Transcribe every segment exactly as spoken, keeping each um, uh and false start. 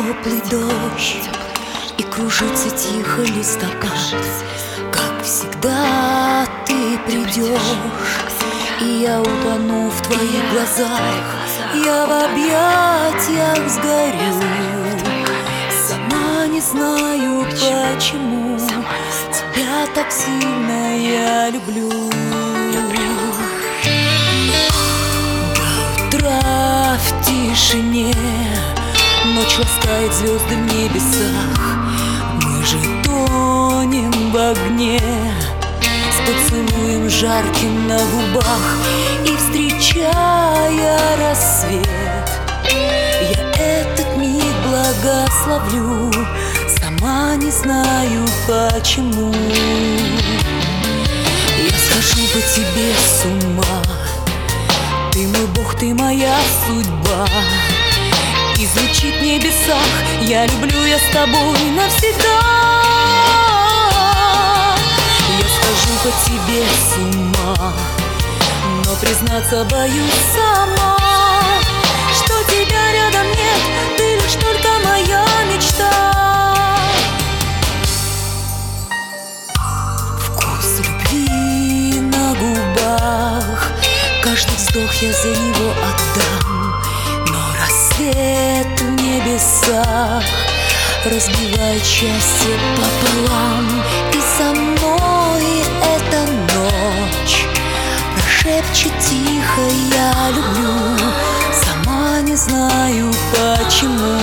теплый дождь, и кружится тихо листопад. Как всегда ты придешь, и я утону в твоих глазах. Я в объятиях сгорю, сама не знаю почему. Тебя так сильно я люблю. До утра в тишине ночь ласкает звезды в небесах. Мы же тонем в огне, с поцелуем жарким на губах. И встречая рассвет, я этот миг благословлю, сама не знаю почему. Я схожу по тебе с ума, ты мой Бог, ты моя судьба. И звучит в небесах: я люблю, я с тобой навсегда. Я схожу по тебе с ума, но признаться боюсь сама, что тебя рядом нет, ты лишь только моя мечта. Вкус любви на губах, каждый вздох я за него отдам. Но рассвет в небесах разбивает счастье пополам. И со мной эта ночь прошепчет тихо: я люблю, сама не знаю почему.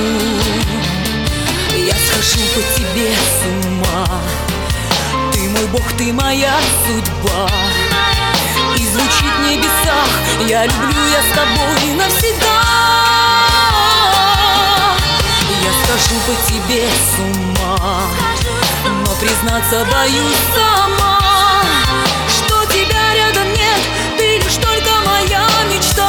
Я схожу по тебе с ума, ты мой Бог, ты моя судьба. И звучит в небесах: я люблю, я с тобой навсегда. Я схожу по тебе с ума, но признаться боюсь сама, что тебя рядом нет, ты лишь только моя мечта.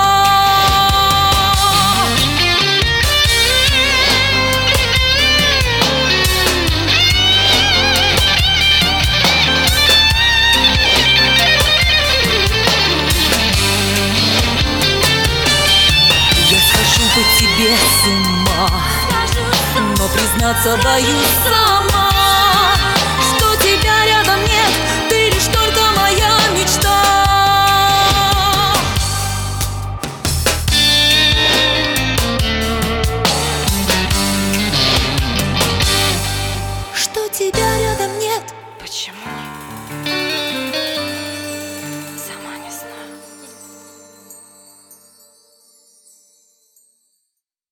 По тебе с ума, но признаться боюсь сама, что тебя рядом нет, ты лишь только моя мечта. Что тебя рядом нет? Почему?